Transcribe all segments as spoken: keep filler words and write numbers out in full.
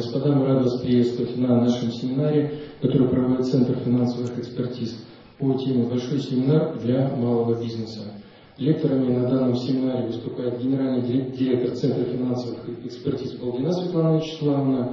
господа, мы рады вас приветствовать на нашем семинаре, который проводит Центр финансовых экспертиз по теме «Большой семинар для малого бизнеса». Лекторами на данном семинаре выступает генеральный директор Центра финансовых экспертиз Балдина Светлана Вячеславовна,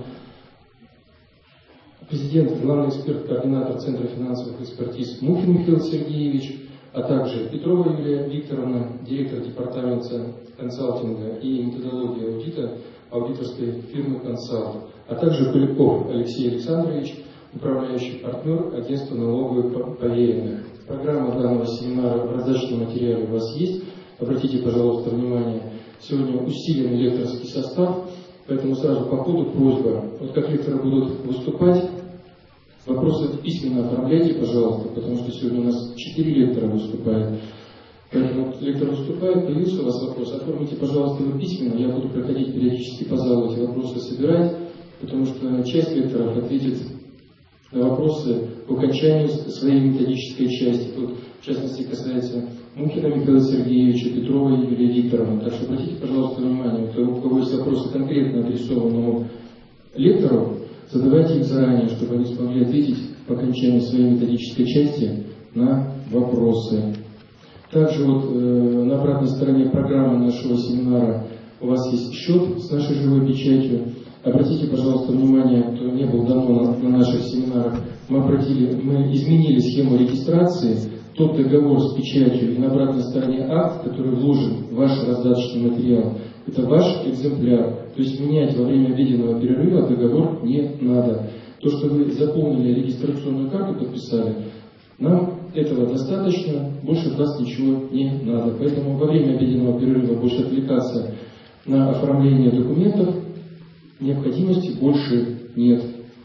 президент, главный эксперт, координатор Центра финансовых экспертиз Мухин Михаил Сергеевич, а также Петрова Юлия Викторовна, директор департамента консалтинга и методологии аудита аудиторской фирмы «Консалт», а также Поляков Алексей Александрович, управляющий партнер агентства налоговых поверенных. Программа данного семинара в раздаточном материале у вас есть. Обратите, пожалуйста, внимание, сегодня усиленный лекторский состав, поэтому сразу по ходу просьба, вот как лекторы будут выступать, вопросы письменно оформляйте, пожалуйста, потому что сегодня у нас четыре лектора выступает. Поэтому лектор выступает, появился у вас вопрос, оформите, пожалуйста, его письменно, я буду проходить периодически по залу эти вопросы собирать, потому что часть лекторов ответит на вопросы по окончанию своей методической части. Тут, в частности, касается Мухина Михаила Сергеевича, Петрова Юлии Викторовны. Так что обратите, пожалуйста, внимание, у кого есть вопросы конкретно адресованному лектору, задавайте их заранее, чтобы они смогли ответить по окончанию своей методической части на вопросы. Также вот э, на обратной стороне программы нашего семинара у вас есть счет с нашей живой печатью. Обратите, пожалуйста, внимание, кто не был давно на, на наших семинарах, мы, обратили, мы изменили схему регистрации, тот договор с печатью и на обратной стороне акт, который вложен в ваш раздаточный материал, это ваш экземпляр. То есть менять во время обеденного перерыва договор не надо. То, что вы заполнили регистрационную карту, подписали, нам этого достаточно, больше от вас ничего не надо. Поэтому во время обеденного перерыва больше отвлекаться на оформление документов необходимости больше нет.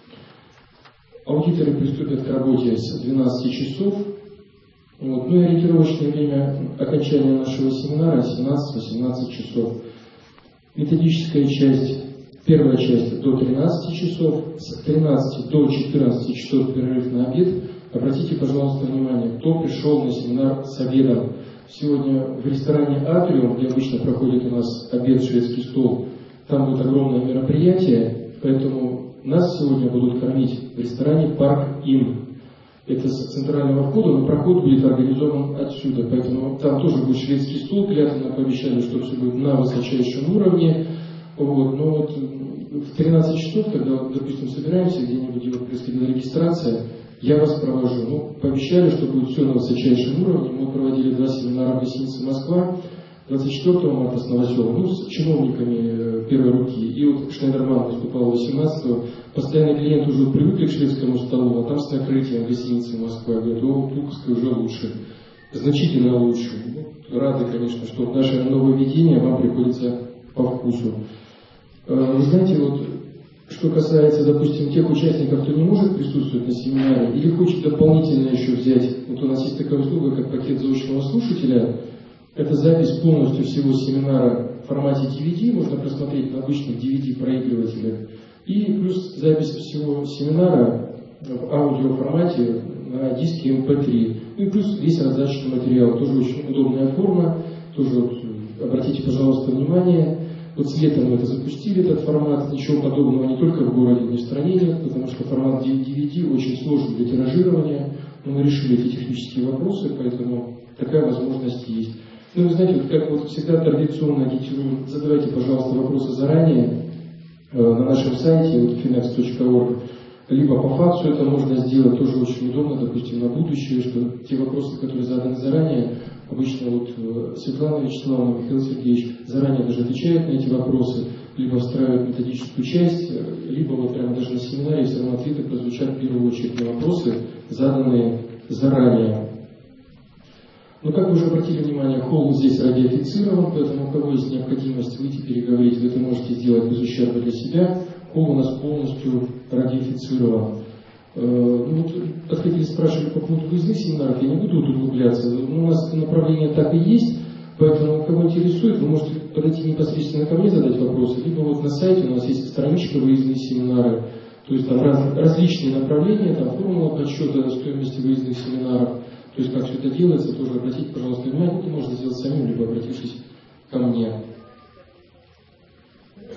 Аудиторы приступят к работе с двенадцати часов. Вот. Ну и ориентировочное время окончания нашего семинара семнадцать-восемнадцать часов. Методическая часть, первая часть до тринадцати часов, с тринадцати до четырнадцати часов перерыв на обед. Обратите, пожалуйста, внимание, кто пришел на семинар с обедом. Сегодня в ресторане «Атриум», где обычно проходит у нас обед, шведский стол, там будет огромное мероприятие, поэтому нас сегодня будут кормить в ресторане «Парк Ин». Это с центрального входа, но проход будет организован отсюда, поэтому там тоже будет шведский стол, клятвенно пообещали, что все будет на высочайшем уровне. Вот. Но вот в тринадцать часов, когда, допустим, собираемся, где-нибудь где происходила регистрация, я вас провожу. Ну, пообещали, что будет все на высочайшем уровне. Мы проводили два семинара в гостинице «Москва» двадцать четвёртого марта с Новоселом, ну, с чиновниками первой руки. И вот Шнайдерман выступал восемнадцатого. Постоянный клиент уже привыкли к шведскому столу, а там с накрытием гостиницы «Москва». Говорят, о, Пулковской уже лучше. Значительно лучше. Ну, рады, конечно, что наше нововведение вам приходится по вкусу. Вы знаете, вот что касается, допустим, тех участников, кто не может присутствовать на семинаре или хочет дополнительно еще взять, вот у нас есть такая услуга, как пакет заочного слушателя. Это запись полностью всего семинара в формате ди ви ди, можно просмотреть на обычных ди ви ди-проигрывателях. И плюс запись всего семинара в аудиоформате на диске эм пэ три. Ну и плюс весь раздаточный материал. Тоже очень удобная форма. Тоже вот, обратите, пожалуйста, внимание. Вот с летом мы это запустили, этот формат. Ничего подобного не только в городе, но и в стране нет, потому что формат ди ви ди очень сложный для тиражирования. Но мы решили эти технические вопросы, поэтому такая возможность есть. Ну, вы знаете, вот как вот всегда традиционно агитируем, задавайте, пожалуйста, вопросы заранее э, на нашем сайте вот, финекс точка орг, либо по факсу это можно сделать, тоже очень удобно, допустим, на будущее, что те вопросы, которые заданы заранее, обычно вот э, Светлана Вячеславовна, Михаил Сергеевич заранее даже отвечают на эти вопросы, либо встраивают методическую часть, либо вот прямо даже на семинаре все равно ответы прозвучат в первую очередь на вопросы, заданные заранее. Но, как вы уже обратили внимание, холл здесь радиофицирован, поэтому у кого есть необходимость выйти переговорить, вы это можете сделать без ущерба для себя. Холл у нас полностью радиофицирован. Ну, вот, подходили, спрашивали по поводу выездных семинаров, я не буду тут углубляться, но у нас направление так и есть, поэтому, кого интересует, вы можете подойти непосредственно ко мне, задать вопросы, либо вот на сайте у нас есть страничка выездные семинары, то есть там раз, различные направления, там формула подсчета стоимости выездных семинаров. То есть, как все это делается, тоже обратите, пожалуйста, внимание, это можно сделать самим, либо обратившись ко мне.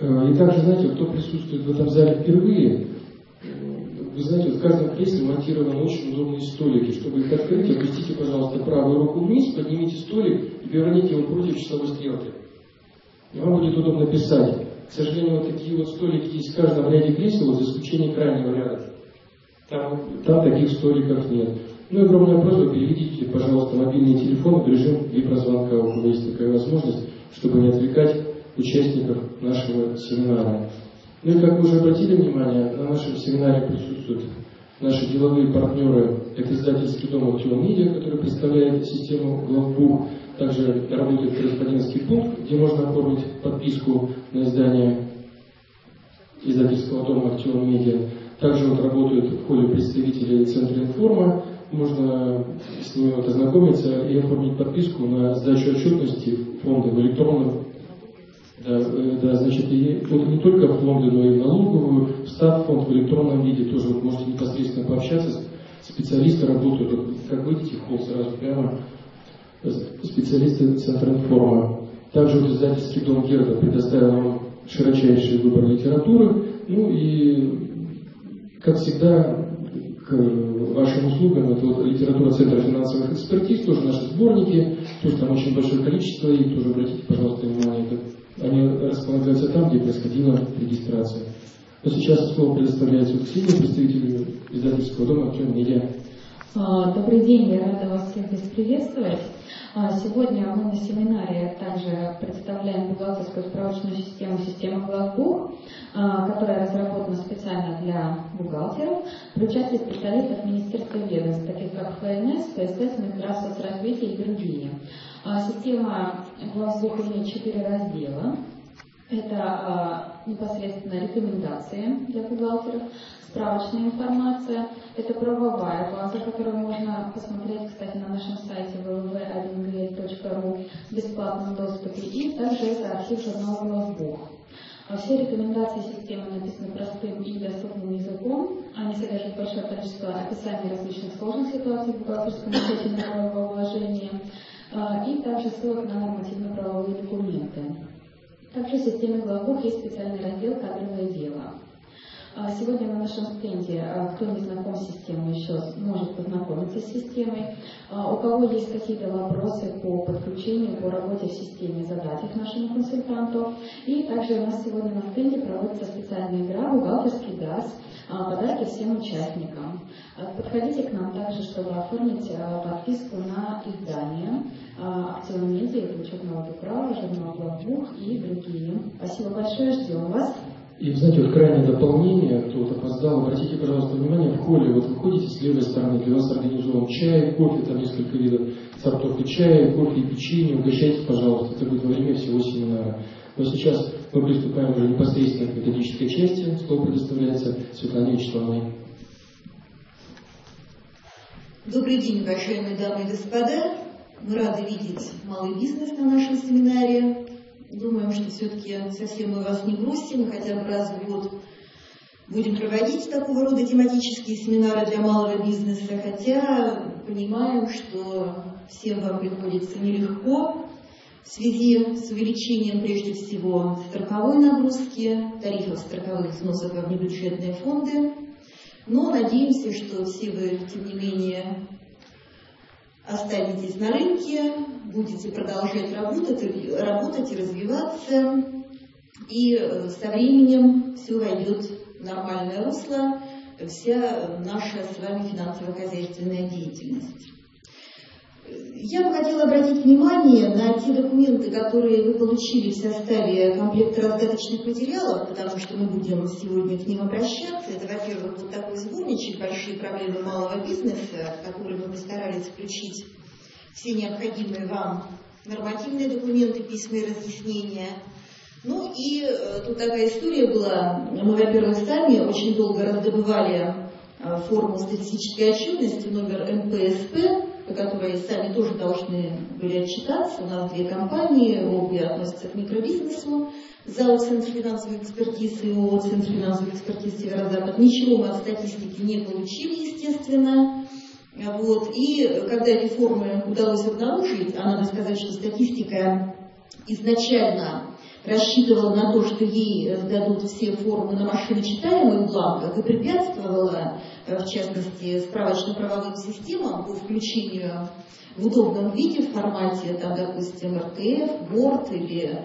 И также, знаете, кто присутствует в этом зале впервые, вы знаете, в каждом кресле монтированы очень удобные столики. Чтобы их открыть, опустите, пожалуйста, правую руку вниз, поднимите столик и переверните его против часовой стрелки. И вам будет удобно писать. К сожалению, вот такие вот столики есть в каждом ряде кресел, вот, за исключением крайнего ряда. Там, там таких столиков нет. Ну и огромная просьба, переведите, пожалуйста, мобильные телефоны в режим виброзвонка, у кого есть такая возможность, чтобы не отвлекать участников нашего семинара. Ну и как вы уже обратили внимание, на нашем семинаре присутствуют наши деловые партнеры. Это издательский дом Актион Медиа, который представляет систему Главбух. Также работает корреспондентский пункт, где можно оформить подписку на издание издательского дома Актион Медиа. Также вот работают в холле представители Центра Информа. Можно с ними вот ознакомиться и оформить подписку на сдачу отчетности фонда в электронном. Да, да, значит, и, вот не только в фонды, но и в налоговую, в стат-фонд в электронном виде тоже вот можете непосредственно пообщаться. Специалисты работают, вот, как выйдете в холл сразу прямо, специалисты Центра Информа. Также вот издательский дом Герда предоставил вам широчайший выбор литературы. Ну и, как всегда, к вашим услугам, это вот литература Центра финансовых экспертиз, тоже наши сборники, тоже там очень большое количество, и тоже обратите, пожалуйста, внимание, это, они располагаются там, где происходила регистрация. Но сейчас слово предоставляется Ксении, представителю издательского дома Актион Медиа. Добрый день, я рада вас всех здесь приветствовать. Сегодня мы на семинаре также представляем бухгалтерскую справочную систему, систему Главбух, которая разработана специально для бухгалтеров при участии специалистов Министерства ведомств, таких как ФНС, ФСС, Минздрав соцразвития и другие. Система Главбух имеет четыре раздела. Это непосредственно рекомендации для бухгалтеров, справочная информация, это правовая база, которую можно посмотреть, кстати, на нашем сайте дабл ю дабл ю дабл ю точка один джи эйч точка ру в бесплатном доступе, и также это архив журнала Главбух. Все рекомендации системы написаны простым и доступным языком, они содержат большое количество описаний различных сложных ситуаций в бухгалтерском учете налогового вложения и также ссылок на нормативно-правовые документы. Также в системе Главбух есть специальный раздел «Кадровое дело». Сегодня на нашем стенде, кто не знаком с системой еще, может познакомиться с системой. У кого есть какие-то вопросы по подключению, по работе в системе, задать их нашему консультанту. И также у нас сегодня на стенде проводится специальная игра «Бухгалтерский газ», подарки всем участникам. Подходите к нам также, чтобы оформить подписку на издание Актион Медиа, учетного права, журнал Главбух и другие. Спасибо большое, ждем вас. И, знаете, вот крайнее дополнение, кто вот опоздал, обратите, пожалуйста, внимание, в холле, вот вы ходите с левой стороны, для вас организован чай, кофе, там несколько видов сортов и чая, кофе и печенье, угощайтесь, пожалуйста, это будет во время всего семинара. Но сейчас мы приступаем уже непосредственно к методической части, слово предоставляется Светлане Вячеславовне. Добрый день, уважаемые дамы и господа. Мы рады видеть малый бизнес на нашем семинаре. Думаем, что все-таки совсем мы вас не бросим, хотя бы раз в год будем проводить такого рода тематические семинары для малого бизнеса, хотя понимаем, что всем вам приходится нелегко в связи с увеличением, прежде всего, страховой нагрузки, тарифов страховых взносов во внебюджетные фонды. Но надеемся, что все вы, тем не менее, останетесь на рынке, будете продолжать работать, работать и развиваться, и со временем все войдет в нормальное русло, вся наша с вами финансово-хозяйственная деятельность. Я бы хотела обратить внимание на те документы, которые вы получили в составе комплекта раздаточных материалов, потому что мы будем сегодня к ним обращаться. Это, во-первых, вот такой сборничек «Большие проблемы малого бизнеса», в который мы постарались включить все необходимые вам нормативные документы, письма и разъяснения. Ну и э, тут такая история была. Мы, во-первых, сами очень долго раздобывали э, форму статистической отчетности, номер эн пэ эс пэ, по которой сами тоже должны были отчитаться. У нас две компании, обе относятся к микробизнесу. ЗАО «Центр финансовых экспертиз» и ООО «Центр финансовых экспертиз Северо-Запад». Ничего мы от статистики не получили, естественно. Вот. И когда эти формы удалось обнаружить, а надо сказать, что статистика изначально рассчитывала на то, что ей сдадут все формы на машиночитаемых бланках и препятствовала, в частности, справочно-правовым системам по включению в удобном виде, в формате, там, допустим, эр тэ эф, Word или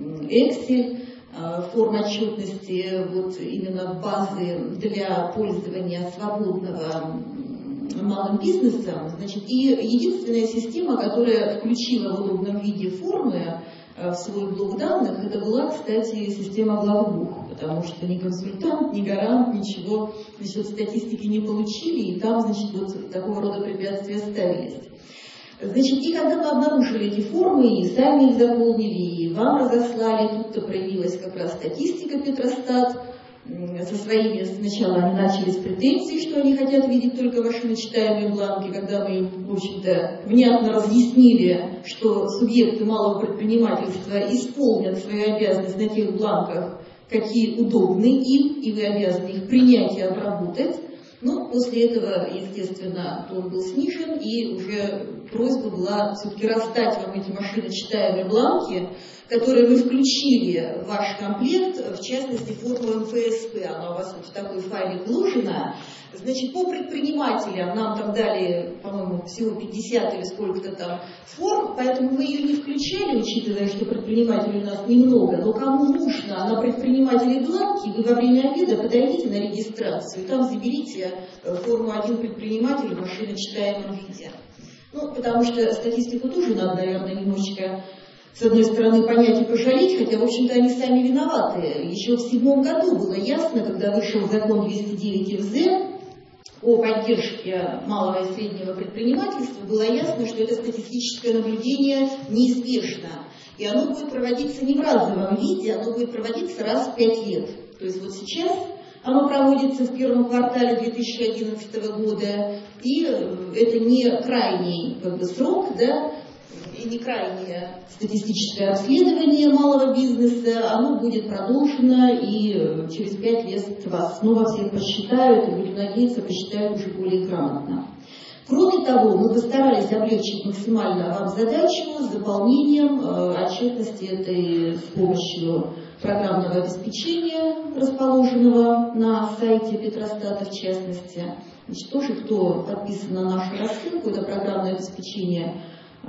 Excel, форм отчетности вот именно базы для пользования свободного малым бизнесом. Значит, и единственная система, которая включила в удобном виде формы в свой блок данных, это была, кстати, система главбух, потому что ни консультант, ни гарант ничего насчет статистики не получили, и там, значит, вот такого рода препятствия ставились. Значит, и когда мы обнаружили эти формы, и сами их заполнили, и вам разослали, тут-то проявилась как раз статистика Петростат. Со своими сначала они начали с претензий, что они хотят видеть только машиночитаемые бланки, когда мы им, в общем-то, внятно разъяснили, что субъекты малого предпринимательства исполнят свою обязанность на тех бланках, какие удобны им, и вы обязаны их принять и обработать. Но после этого, естественно, тон был снижен, и уже просьба была все-таки раздать вам эти машиночитаемые бланки, которые вы включили в ваш комплект, в частности, форму эм эф эс пэ, она у вас вот в такой файлик вложена. Значит, по предпринимателям нам там дали, по-моему, всего пятьдесят или сколько-то там форм, поэтому мы ее не включали, учитывая, что предпринимателей у нас немного. Но кому нужно на предпринимателей бланки, вы во время обеда подойдите на регистрацию, там заберите форму «Один предприниматель» в машиночитаемом виде. Ну, потому что статистику тоже надо, наверное, немножечко, с одной стороны, понять и пожалеть, хотя, в общем-то, они сами виноваты. Еще в седьмом году было ясно, когда вышел закон двести девять эф зэ о поддержке малого и среднего предпринимательства, было ясно, что это статистическое наблюдение неизбежно. И оно будет проводиться не в разовом виде, оно будет проводиться раз в пять лет. То есть вот сейчас оно проводится в первом квартале две тысячи одиннадцатого года, и это не крайний как бы, срок, да, и не крайнее статистическое обследование малого бизнеса, оно будет продолжено, и через пять лет вас снова всех посчитают, и, будем надеяться, посчитают уже более грамотно. Кроме того, мы постарались облегчить максимально вам задачу с заполнением э, отчетности этой с помощью программного обеспечения, расположенного на сайте Петростата в частности. Значит, тоже, кто подписан на нашу рассылку, это программное обеспечение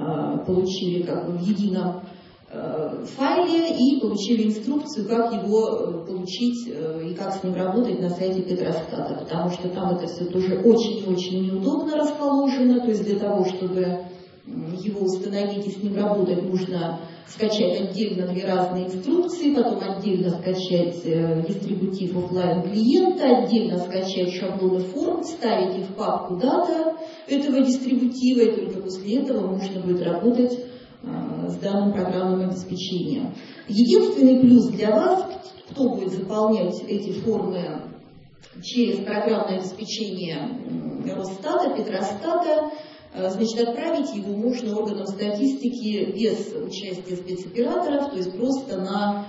получили как бы в едином э, файле и получили инструкцию, как его получить э, и как с ним работать на сайте Петростата, потому что там это все тоже очень-очень неудобно расположено, то есть для того, чтобы его установить и с ним работать, нужно скачать отдельно две разные инструкции, потом отдельно скачать э, дистрибутив офлайн клиента, отдельно скачать шаблоны форм, вставить их в папку дата этого дистрибутива, и только после этого можно будет работать э, с данным программным обеспечением. Единственный плюс для вас, кто будет заполнять эти формы через программное обеспечение Росстата, Петростата, значит, отправить его можно органам статистики без участия спецоператоров, то есть просто на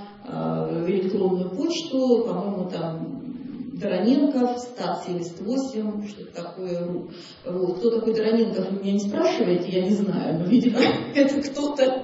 э, электронную почту, по-моему, там Дороненков, стат семьдесят восемь, что-то такое. Вот. Кто такой Дороненков, вы меня не спрашиваете, я не знаю, но, видимо, это кто-то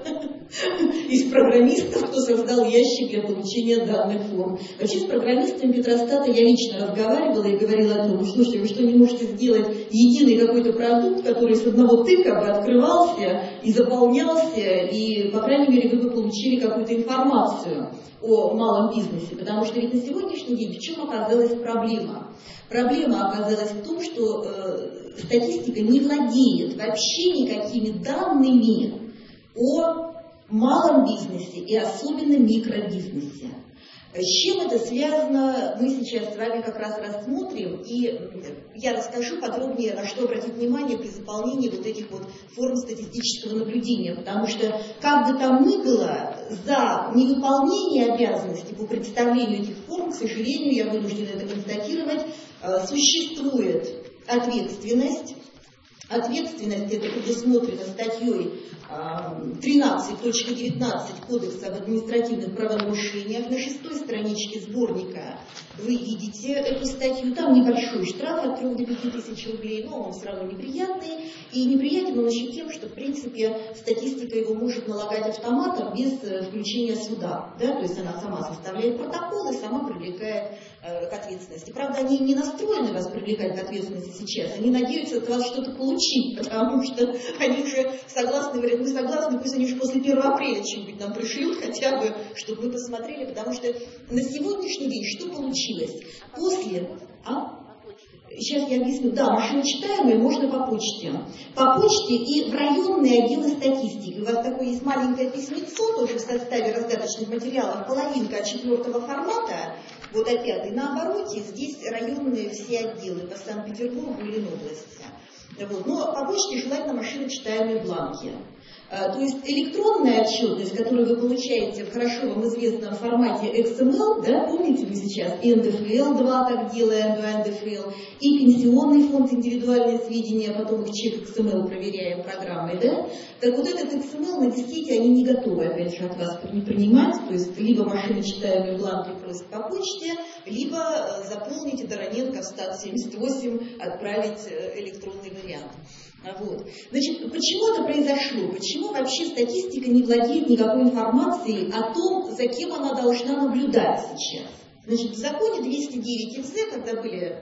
из программистов, кто создал ящик для получения данных форм. Вообще с программистами Петростата я лично разговаривала и говорила о том, слушайте, вы что, не можете сделать единый какой-то продукт, который с одного тыка бы открывался и заполнялся, и, по крайней мере, вы бы получили какую-то информацию о малом бизнесе, потому что ведь на сегодняшний день в чем оказалась проблема? Проблема оказалась в том, что э, статистика не владеет вообще никакими данными о малом бизнесе и особенно микробизнесе. С чем это связано, мы сейчас с вами как раз рассмотрим, и я расскажу подробнее, на что обратить внимание при заполнении вот этих вот форм статистического наблюдения, потому что, как бы там ни было, за невыполнение обязанностей по представлению этих форм, к сожалению, я вынуждена это констатировать, существует ответственность. Ответственность это предусмотрена статьей тринадцать точка девятнадцать Кодекса об административных правонарушениях. На шестой страничке сборника вы видите эту статью. Там небольшой штраф от трёх до пяти тысяч рублей, но он все равно неприятный. И неприятен он еще тем, что, в принципе, статистика его может налагать автоматом без включения суда. Да? То есть она сама составляет протокол и сама привлекает э, к ответственности. Правда, они не настроены вас привлекать к ответственности сейчас. Они надеются от вас что-то получить, потому что они уже согласны, говорят, мы согласны, пусть они уже после первого апреля что-нибудь нам пришлют, хотя бы, чтобы мы посмотрели, потому что на сегодняшний день что получилось? После... А? Сейчас я объясню. Да, машиночитаемые можно по почте. По почте и в районные отделы статистики. У вас такое есть маленькое письмецо, тоже в составе раздаточных материалов, половинка от четвертого формата, вот опять, и на обороте здесь районные все отделы по Санкт-Петербургу и Ленобласти. Вот. Но по почте желательно машиночитаемые бланки. То есть электронная отчетность, которую вы получаете в хорошо вам известном формате икс эм эл, да, помните вы сейчас, и эн дэ эф эл два так делаем, два эн дэ эф эл, и пенсионный фонд индивидуальные сведения, а потом их чек икс эм эл проверяем программой, да, так вот этот икс эм эл на дискете они не готовы, опять же, от вас не принимать, то есть либо машиночитаемые бланки просят по почте, либо заполните Дороненко в стат семьдесят восемь, отправить электронный вариант. Вот. Значит, почему это произошло? Почему вообще статистика не владеет никакой информацией о том, за кем она должна наблюдать сейчас? Значит, в законе двести девять ФЗ, когда были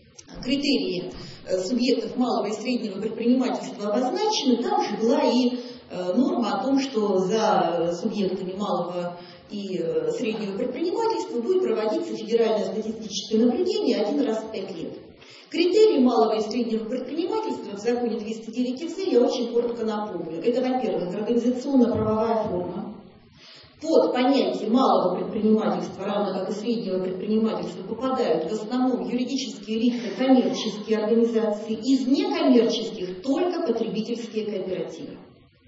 критерии субъектов малого и среднего предпринимательства обозначены, там же была и норма о том, что за субъектами малого и среднего предпринимательства будет проводиться федеральное статистическое наблюдение один раз в пять лет. Критерии малого и среднего предпринимательства в законе двести девять ФЗ я очень коротко напомню. Это, во-первых, организационно-правовая форма. Под понятие малого предпринимательства, равно как и среднего предпринимательства, попадают в основном юридические лица, коммерческие организации, из некоммерческих только потребительские кооперативы.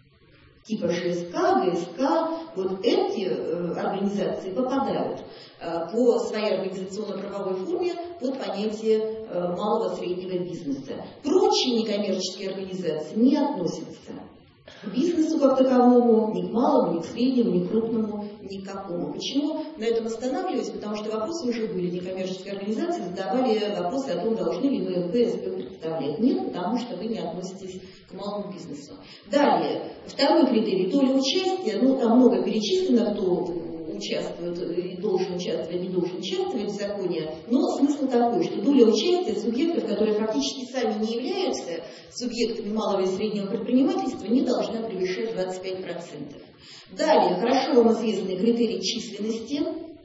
Типа жэ эс ка, гэ эс ка, вот эти э, организации попадают э, по своей организационно-правовой форме под понятие э, малого-среднего бизнеса. Прочие некоммерческие организации не относятся к бизнесу как таковому, ни к малому, ни к среднему, ни к крупному, ни к какому. Почему на этом останавливаюсь? Потому что вопросы уже были. Некоммерческие организации задавали вопросы о том, должны ли мы эн пэ эс пэ представлять. Нет, потому что вы не относитесь к малому бизнесу. Далее, второй критерий, доля участия, ну там много перечислено, кто участвует и должен участвовать, не должен участвовать в законе, но смысл такой, что доля участия субъектов, которые фактически сами не являются субъектами малого и среднего предпринимательства, не должна превышать двадцать пять процентов. Далее, хорошо вам известный критерий численности.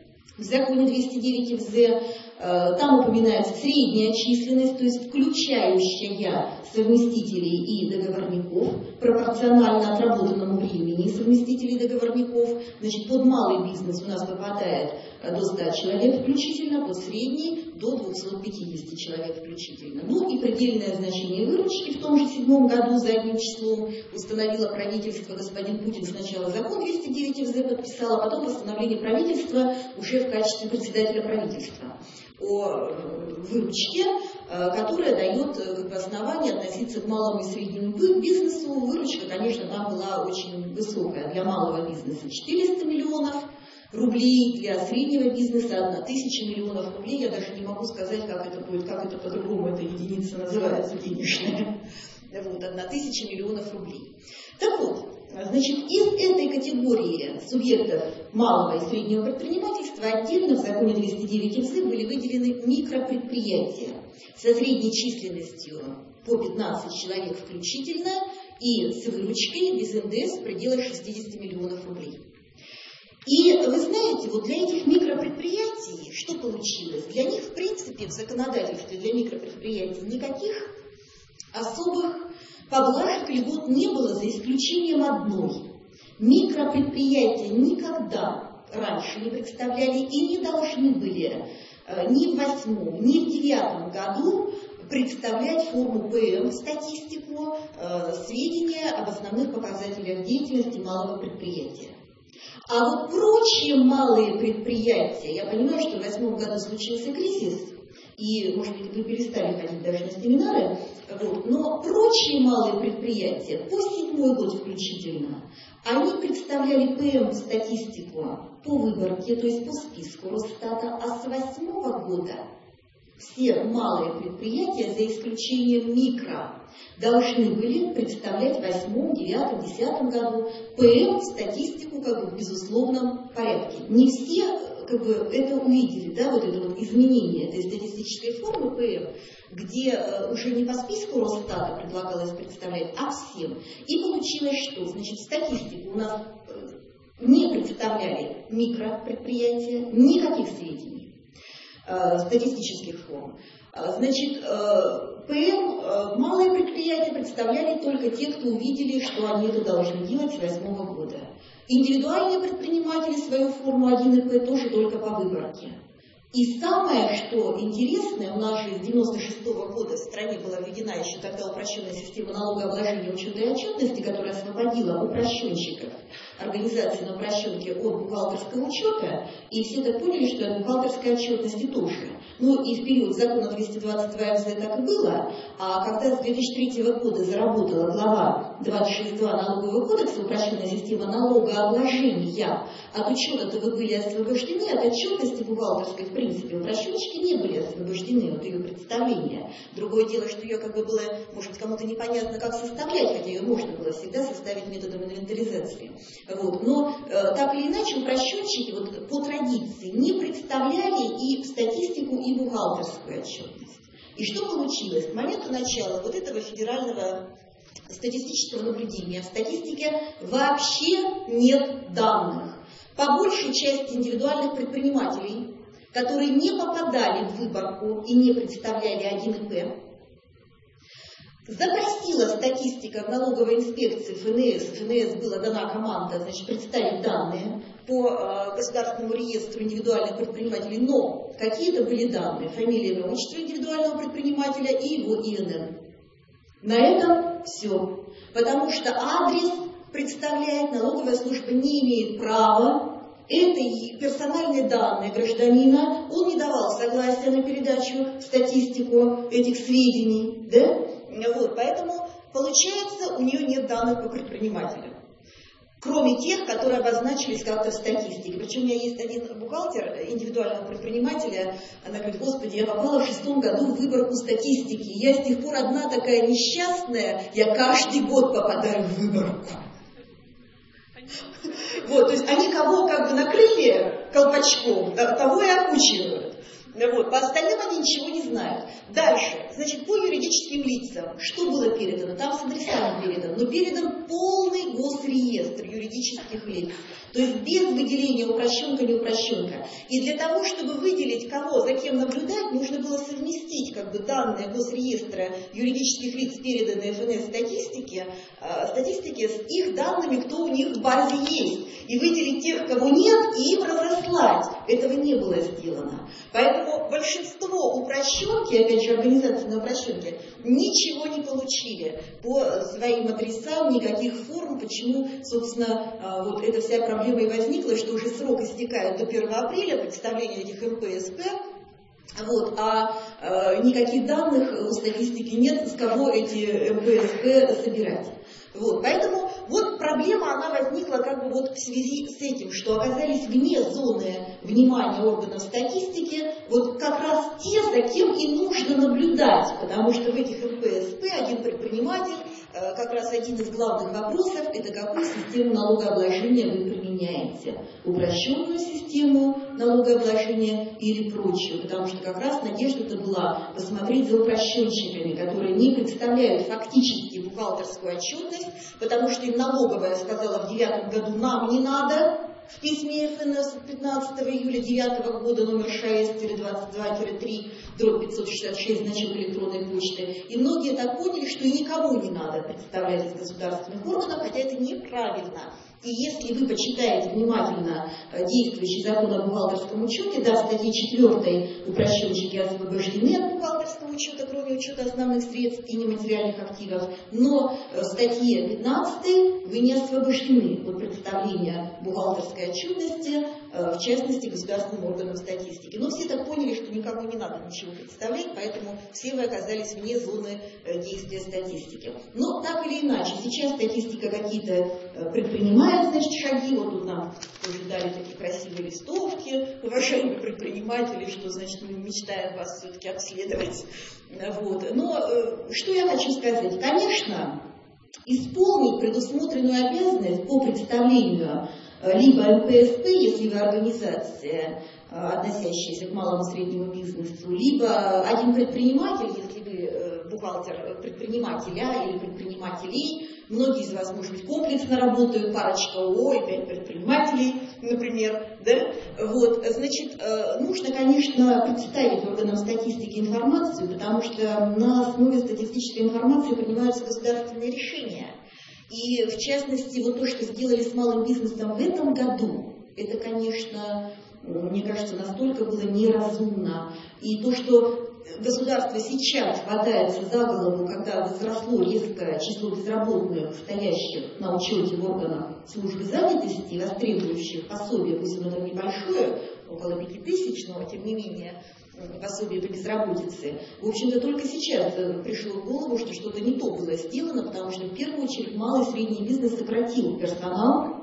В законе двести девять ФЗ там упоминается средняя численность, то есть включающая совместителей и договорников, пропорционально отработанному времени совместителей и договорников. Значит, под малый бизнес у нас попадает до ста человек включительно, под средний до двухсот пятидесяти человек включительно. Ну и предельное значение выручки в том же седьмом году задним числом установило правительство. Господин Путин сначала закон двести девять ФЗ подписал, а потом постановление правительства уже в качестве председателя правительства о выручке, которая дает как бы основание относиться к малому и среднему бизнесу. Выручка, конечно, там была очень высокая для малого бизнеса, четыреста миллионов рублей, для среднего бизнеса тысяча миллионов рублей. Я даже не могу сказать, как это будет, как это по-другому, эта единица называется денежная. Вот, тысяча миллионов рублей. Так вот, значит, из этой категории субъектов малого и среднего предпринимательства отдельно в законе двести девять ФЗ были выделены микропредприятия со средней численностью по пятнадцать человек включительно и с выручкой без эн дэ эс в пределах шестидесяти миллионов рублей. И вы знаете, вот для этих микропредприятий что получилось? Для них, в принципе, в законодательстве для микропредприятий никаких особых поблажек и льгот не было, за исключением одной. Микропредприятия никогда раньше не представляли и не должны были ни в восьмом, ни в девятом году представлять форму пэ эм, статистику, сведения об основных показателях деятельности малого предприятия. А вот прочие малые предприятия, я понимаю, что в восьмом году случился кризис, и, может быть, вы перестали ходить даже на семинары, вот. Но прочие малые предприятия, по седьмой год включительно, они представляли ПМ-статистику по выборке, то есть по списку Росстата, а с восьмого года все малые предприятия, за исключением микро, должны были представлять в восьмом, девятом, десятом году ПМ-статистику как бы в безусловном порядке. Не все как бы это увидели, да, вот это вот изменение этой статистической формы ПМ, где э, уже не по списку Росстата предлагалось представлять, а всем. И получилось, что, значит, статистику у нас э, не представляли микропредприятия, никаких сведений, э, статистических форм. Э, значит, э, ПМ, э, малые предприятия представляли только те, кто увидели, что они это должны делать с восьмого года. Индивидуальные предприниматели свою форму один И П тоже только по выборке. И самое, что интересное, у нас же с девяносто шестого года в стране была введена еще тогда упрощенная система налогообложения, учета и отчетности, которая освободила упрощенщиков, организации на упрощенке от бухгалтерского учета, и все так поняли, что от бухгалтерской отчетности тоже. Ну и в период закона двести двадцать два М З так и было, а когда с две тысячи третьего года заработала глава двадцать шесть точка два налогового кодекса, упрощенная система налогообложения, от учета-то вы были освобождены, от отчетности бухгалтерской, в принципе, упрощенщики не были освобождены от ее представления. Другое дело, что ее как бы было, может, кому-то непонятно, как составлять, хотя ее можно было всегда составить методом инвентаризации. Вот. Но э, так или иначе, упрощенщики вот, по традиции не представляли и статистику, и бухгалтерскую отчетность. И что получилось? К моменту начала вот этого федерального статистического наблюдения в статистике вообще нет данных. По большей части индивидуальных предпринимателей, которые не попадали в выборку и не представляли один И П, запросила статистика в налоговой инспекции Ф Н С, Ф Н С была дана команда, значит, представить данные по э, государственному реестру индивидуальных предпринимателей, но какие-то были данные, фамилия, имя, отчество индивидуального предпринимателя и его И Н Н. На этом все, потому что адрес представляет, налоговая служба не имеет права, это персональные данные гражданина, он не давал согласия на передачу в статистику этих сведений, да? Вот, поэтому, получается, у нее нет данных по предпринимателям, кроме тех, которые обозначились как-то в статистике. Причем у меня есть один бухгалтер индивидуального предпринимателя, она говорит: господи, я попала в шестом году в выборку статистики, я с тех пор одна такая несчастная, я каждый год попадаю в выборку. Вот, то есть они кого как бы накрыли колпачком, того и окучивают. Вот, по остальным они ничего не знают. Дальше, значит, по юридическим лицам, что было передано? Там с адресами передано, но передан полный госреестр юридических лиц. То есть без выделения упрощенка, не упрощенка. И для того, чтобы выделить, кого, за кем наблюдать, нужно было совместить как бы данные госреестра юридических лиц, переданные Ф Н С статистике, э, статистике с их данными, кто у них в базе есть. И выделить тех, кого нет, и им разослать. Этого не было сделано. Поэтому большинство упрощенки, опять же, организации на упрощенке, ничего не получили по своим адресам, никаких форм. Почему, собственно, вот эта вся проблема и возникла, что уже срок истекает до первого апреля представления этих М П С П, вот, а э, никаких данных у статистики нет, с кого эти М П С П собирать. Вот, поэтому вот проблема, она возникла как бы вот в связи с этим, что оказались вне зоны внимания органов статистики вот как раз те, за кем и нужно наблюдать, потому что в этих М П С П один предприниматель, как раз один из главных вопросов, это какую систему налогообложения вы применяете, упрощенную систему налогообложения или прочую, потому что как раз надежда-то была посмотреть за упрощенщиками, которые не представляют фактически бухгалтерскую отчетность, потому что им налоговая сказала в девятом году: нам не надо, в письме Ф Н С пятнадцатого июля девятого года номер шесть двадцать два три дробь пятьсот шестьдесят шесть, значок электронной почты. И многие так поняли, что и никому не надо представлять из государственных органов, хотя это неправильно. И если вы почитаете внимательно действующий закон о бухгалтерском учете, да, в статье четвёртой упрощенщики освобождены от бухгалтерского учета, кроме учета основных средств и нематериальных активов, но в статье пятнадцатой вы не освобождены от представления бухгалтерской отчетности в частности, государственным органам статистики. Но все так поняли, что никому не надо ничего представлять, поэтому все вы оказались вне зоны действия статистики. Но так или иначе, сейчас статистика какие-то предпринимает, значит, шаги. Вот тут нам тоже дали такие красивые листовки, уважаемые предприниматели, что, значит, мы мечтаем вас все-таки обследовать. Вот. Но что я хочу сказать? Конечно, исполнить предусмотренную обязанность по представлению либо эн пэ эс пэ, если вы организация, относящаяся к малому и среднему бизнесу, либо один предприниматель, если вы бухгалтер предпринимателя или предпринимателей. Многие из вас, может быть, комплексно работают, парочка ООО и пять предпринимателей, например. Да? Вот, значит, нужно, конечно, представить органам статистики информацию, потому что на основе статистической информации принимаются государственные решения. И, в частности, вот то, что сделали с малым бизнесом в этом году, это, конечно, мне кажется, настолько было неразумно. И то, что государство сейчас хватается за голову, когда возросло резко число безработных, стоящих на учете в органах службы занятости, востребующих пособие, пусть оно там небольшое, около пяти тысяч, но тем не менее пособие по безработице. В общем-то, только сейчас пришло в голову, что что-то не то было сделано, потому что в первую очередь малый и средний бизнес сократил персонал.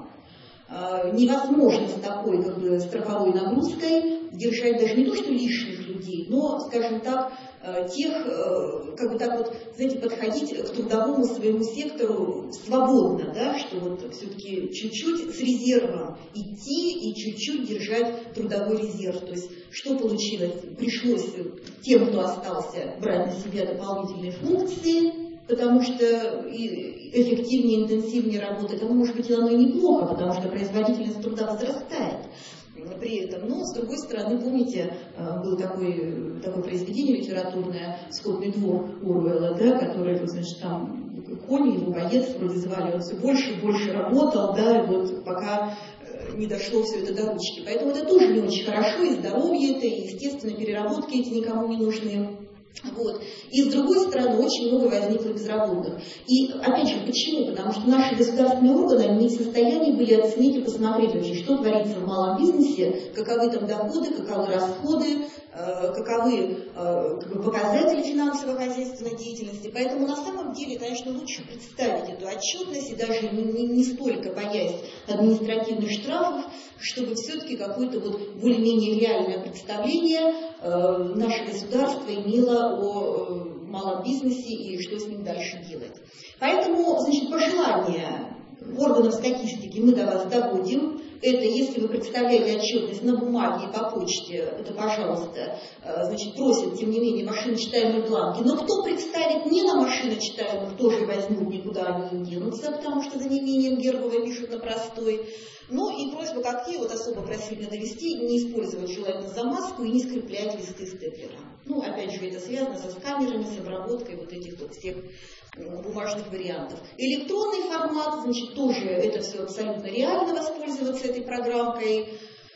Невозможно с такой как бы страховой нагрузкой держать даже не то, что лишних людей, но, скажем так, тех, как бы так вот, знаете, подходить к трудовому своему сектору свободно, да, что вот все-таки чуть-чуть с резервом идти и чуть-чуть держать трудовой резерв. То есть что получилось? Пришлось тем, кто остался, брать на себя дополнительные функции, потому что эффективнее, интенсивнее работать, оно, может быть, оно и неплохо, потому что производительность труда возрастает при этом. Но, с другой стороны, помните, было такое, такое произведение литературное «Скотный двор» Оруэлла, да, которое, значит, там конь, его боец вроде звали, он все больше и больше работал, да, и вот пока не дошло все это до ручки. Поэтому это тоже не очень хорошо, и здоровье это, и, естественно, переработки эти никому не нужны. Вот. И с другой стороны, очень много возникло безработных. И опять же, почему? Потому что наши государственные органы не в состоянии были оценить и посмотреть вообще, что творится в малом бизнесе, каковы там доходы, каковы расходы, э, каковы э, как бы показатели финансово-хозяйственной деятельности. Поэтому на самом деле, конечно, лучше представить эту отчетность и даже не, не, не столько боясь административных штрафов, чтобы все-таки какое-то вот более-менее реальное представление э, наше государство имело о малом бизнесе и что с ним дальше делать. Поэтому, значит, пожелания органов статистики мы до вас доводим. Это, если вы представляете отчетность на бумаге и по почте, это, пожалуйста, значит, просят, тем не менее, машиночитаемые бланки. Но кто представит не на машиночитаемых, тоже возьмут, никуда они не денутся, потому что за неимением гербовой пишут на простой. Ну и просьба, какие вот особо просили навести, не использовать желательно замазку и не скреплять листы степлера. Ну, опять же, это связано со сканерами, с обработкой вот этих вот всех бумажных вариантов. Электронный формат, значит, тоже это все абсолютно реально воспользоваться этой программкой.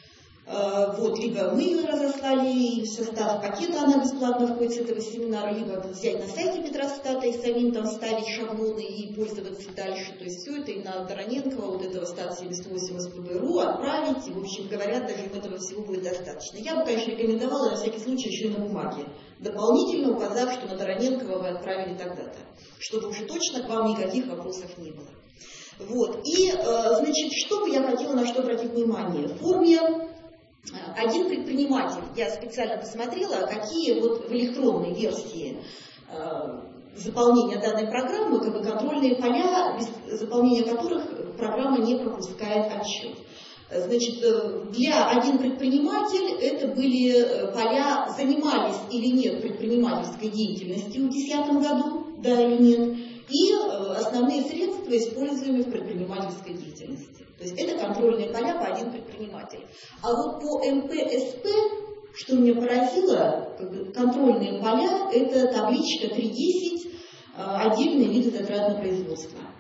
Вот, либо мы ее разослали, и в состав пакета она бесплатно входит с этого семинара, либо взять на сайте Петростата и самим там ставить шаблоны и пользоваться дальше. То есть все это и на Дороненкова, вот этого стат семьдесят восемь эс пэ бэ ру отправить, и, в общем, говорят, даже им этого всего будет достаточно. Я бы, конечно, рекомендовала на всякий случай еще и на бумаге, дополнительно указав, что на Дороненкова вы отправили тогда-то, чтобы уже точно к вам никаких вопросов не было. Вот, и, значит, что бы я хотела на что обратить внимание? В форме один предприниматель, я специально посмотрела, какие вот в электронной версии э, заполнения данной программы, как бы контрольные поля, без заполнения которых программа не пропускает отчет. Значит, для один предприниматель это были поля, занимались или нет предпринимательской деятельностью в две тысячи десятом году, да или нет, и основные средства, используемые в предпринимательской деятельности. То есть это контрольные поля по один предприниматель. А вот по эм пэ эс пэ, что меня поразило, как бы контрольные поля, это табличка три десять, отдельные виды затрат на производство.